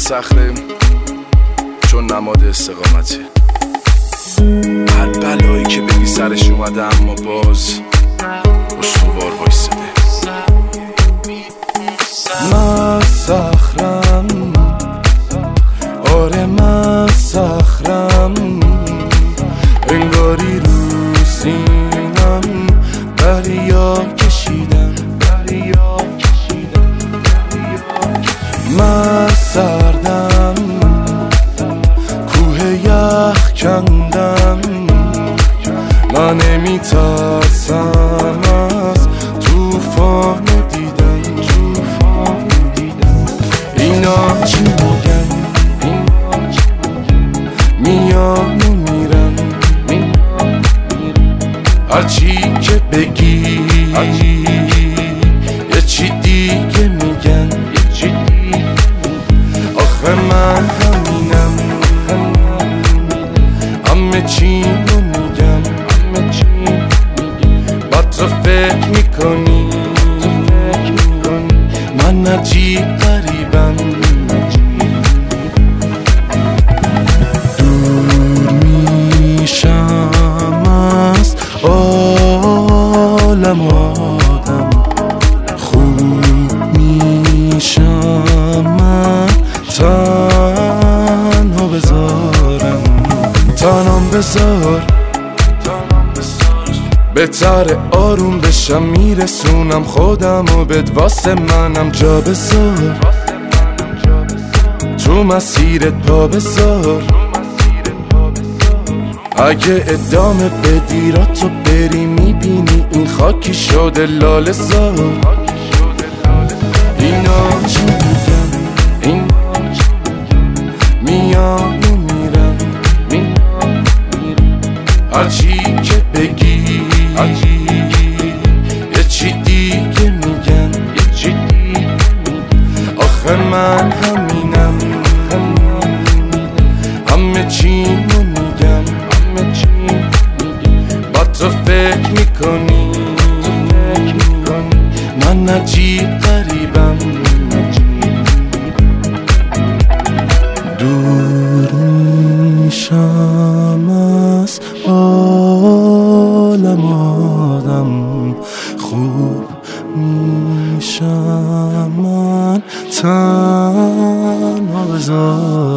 صخره چون نماد استقامته. هر بلایی که بگی سرش اومده اما باز استوار وایساده. من صخرم، آره من صخرم، انگاری رو سینم دریا کشیدم. من سردم، کوه یخ کندم، من نمیترسم از توفان دیدن. اینا چی میگن؟ میان و میرن، هرچی که بگی یه چی دیگه میگن. آخه من همینم، همه چی رو میگم. با تو فکر میکنی من عجیب غریبم. دور میشم از عالم آدم، خوب میشم من تنها بذارم. تنام بذار بهتر آروم بشم، میرسونم خودم و بد واسه منم جا بذار. تو مسیرت پا بذار، اگه ادامه بدی را تو بری میبینی این خاکی شده لاله زار. اینا چی میگن؟ میان و میرن، هرچی که بگی یه چی دیگه میگن. آخه من همینم، همه چی رو میگم. با تو فکر میکنی من عجیب غریبم. دور میشم از عالم آدم، خوب میشم من تنها بذار.